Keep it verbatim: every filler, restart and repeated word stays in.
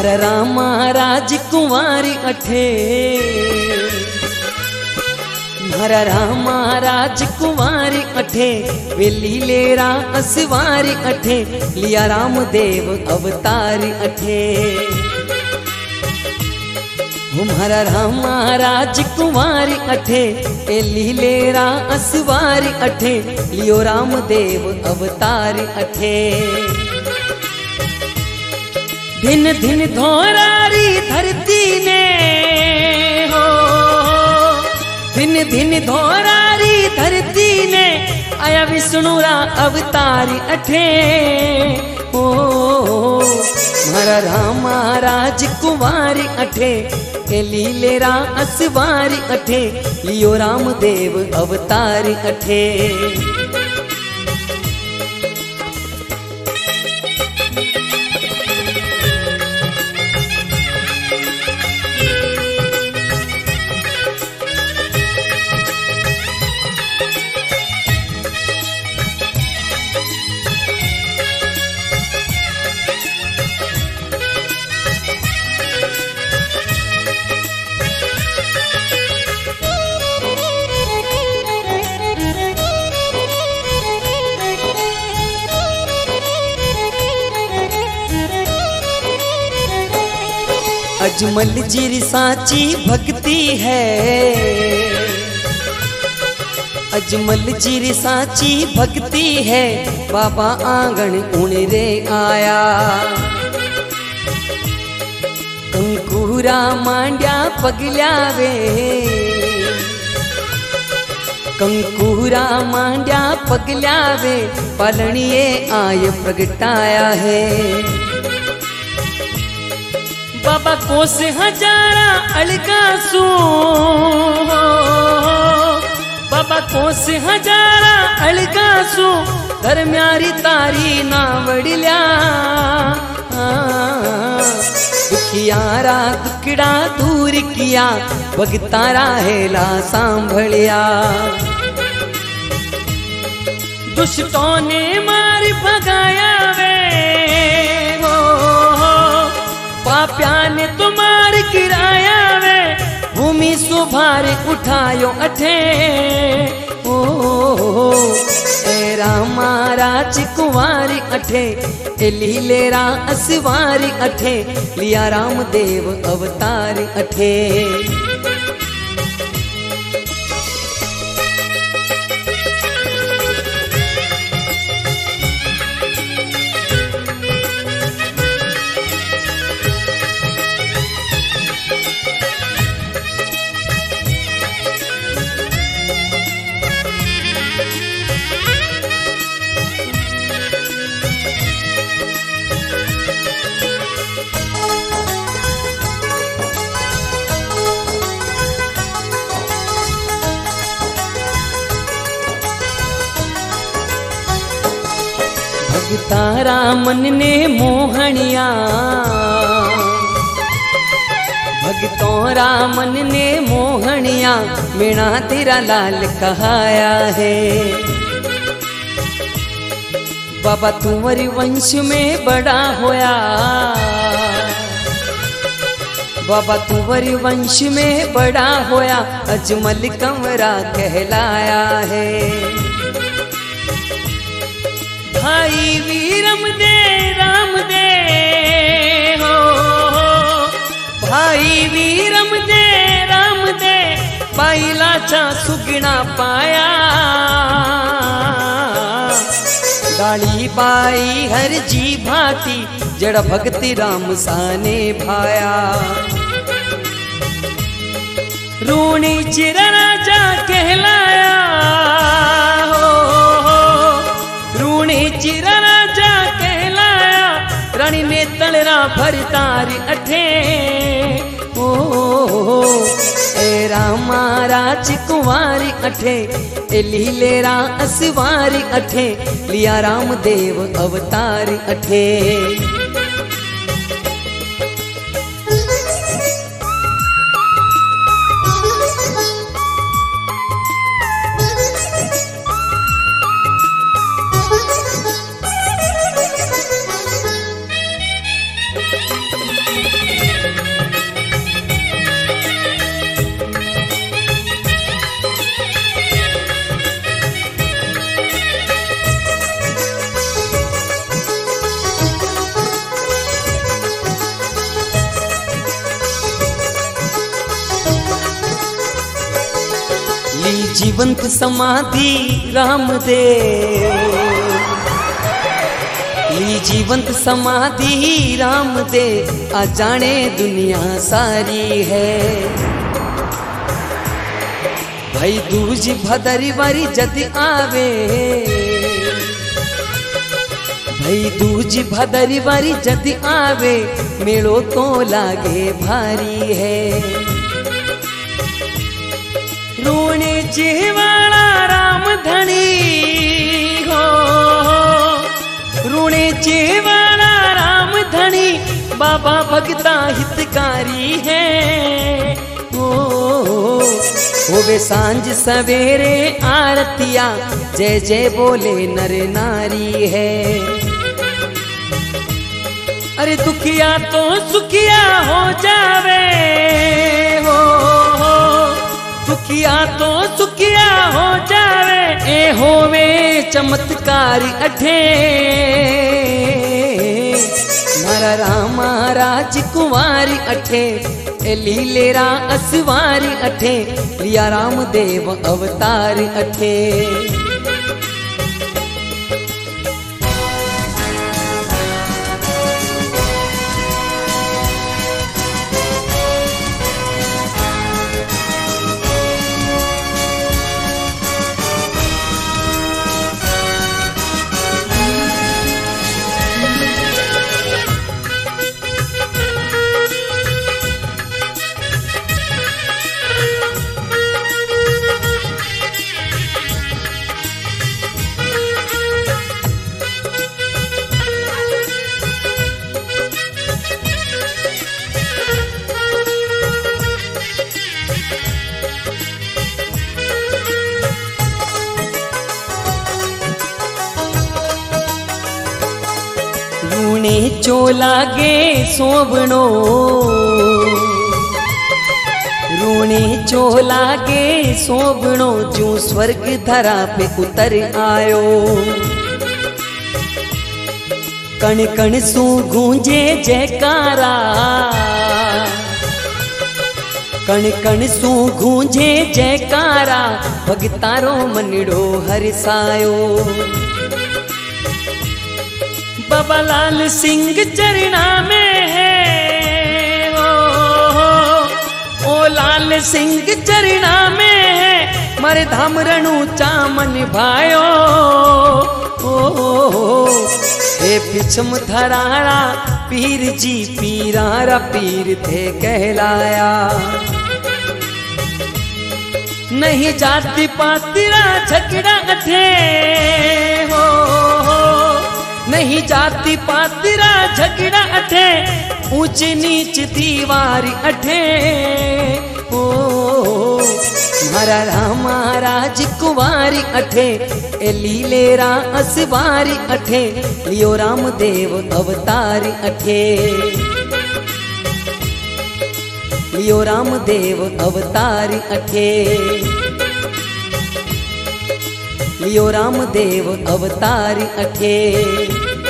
हमारा रामा राजकुमारी अठे, हमारा रामा राजकुमारी अठे, वे लीलेरा असवारी अठे, लिया रामदेव अवतारी अठे। हमारा रामा राजकुमारी अठे, ए लीलेरा असवारी अठे, लियो रामदेव अवतारी अठे। दिन दिन धोरारी धरती ने हो, दिन दिन धोरारी धरती ने, आया विष्णुरा अवतारी अठे। ओ हमारा रामा राजकुमारी अठे, ए लीलेरा असवारी अठे, लियो रामदेव अवतारी अठे। अजमल जी साची भक्ति है, अजमल जी साची भक्ति है, बाबा आंगन उणरे आया। कंकूरा मांड्या पगल्या वे, कंकूरा मांड्या पगल्या वे, पालणिए आय प्रगटाया है। बाबा कोस हजारा अलगा सू, बाबा कोस हजारा अलगा सू, धर्म्यारी तारी ना वडिल्या। दुखियारा दुखड़ा दूर किया, भगतारा हेला सांभलिया। दुष्टों ने मार भगाया वे, पाप्या ने तुम्हार गिराया वे, भूमि सुभार उठायो अठे। ओ ए रामा राजकुमारी अठे, ए लीलेरा असवारी अठे, लिया रामदेव अवतारी अठे। भगतारा मन ने मोहनिया, भगतोरा मन ने मोहनिया, मेरा तेरा लाल कहाया है। बाबा तुमरी वंश में बड़ा होया, बाबा तुमरी वंश में बड़ा होया, अजमल कंवरा कहलाया है। भाई वीरम दे राम दे हो, भाई वीरम दे राम दे, पाई लाचा सुगना पाया। डाली बाई हर जी भाती, जड़ भक्ति राम साने भाया। रूणी चिर राजा कहलाया, चिरा राजा कहलाया, रानी ने तलरा भरतारी अठे। ओ ए रामा राजकुमारी अठे, ए लीलेरा असवारी अठे, लिया रामदेव अवतारी अठे। जीवंत समाधि राम दे, ली जीवंत समाधि राम दे, आ जाने दुनिया सारी है। भाई दूज भदरी बारी जद आवे, भाई दूज भदरी बारी जद आवे, मेलो तो लागे भारी है। रोने चेवाला राम धनी हो, रोने चेवाला राम धनी, बाबा भगता हितकारी है। ओ होवे सांझ सवेरे आरतिया, जय जय बोले नर नारी है। अरे दुखिया तो सुखिया हो जावे हो, दुखिया तो सुखिया हो जावे, ए होवे चमत्कारी अठे। मारा रामा राज कुंवारी अठे, ए लीलेरा असवारी अठे, लिया राम देव अवतार अठे। रूणे चोलागे सोबणो, रूणे चोलागे सोबणो, जो स्वर्ग धरा पे उतर आयो। कण कण सू गूंजे जयकारा, कण कण सू गूंजे जयकारा, भगतारो मनड़ो हरसायो। बाबा लाल सिंह चरणा में है, ओ, ओ, ओ लाल सिंह चरणा में है, मारे धाम रणु चामन भायो। ओ, ओ, ओ हे पिछम धराड़ा पीर जी, पीरारा पीर थे कहलाया। नहीं जाति पातिरा झगड़ा अठे हो, नहीं जाति पातिरा झगड़ा अठे, ऊंच नीच दीवारी अठे। ओ मारा रामा राज कुंवारी अठे, ए लीलेरा असवारी अठे, लियो राम देव अवतारी अठे, लियो राम देव अवतारी अठे, लियो राम देव अवतारी अठे।